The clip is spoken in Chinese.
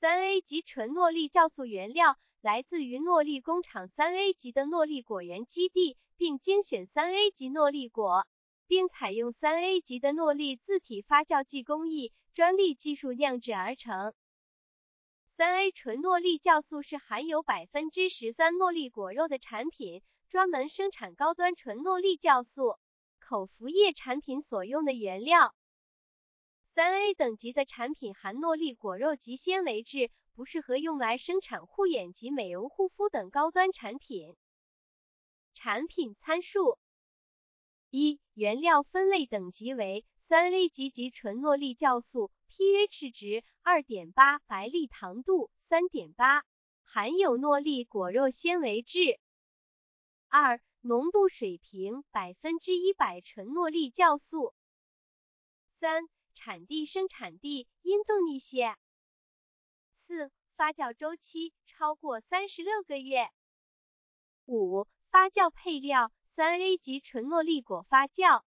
3A 级纯诺丽酵素原料来自于诺丽工厂 3A 级的诺丽果园基地，并精选 3A 级诺丽果，并采用 3A 级的诺丽自体发酵技工艺专利技术酿制而成。3A 纯诺丽酵素是含有 13% 诺丽果肉的产品，专门生产高端纯诺丽酵素口服液产品所用的原料。3A 等级的产品含诺丽果肉及纤维质，不适合用来生产护眼及美容护肤等高端产品。产品参数： 1. 原料分类等级为 3A 级纯诺丽酵素 pH 值 2.8 白粒糖度 3.8 含有诺丽果肉纤维质。 2. 浓度水平 100% 纯诺丽酵素。 3. 产地生产地印度尼西亚。 4. 发酵周期超过36个月。 5. 发酵配料 3A 级纯诺丽果发酵。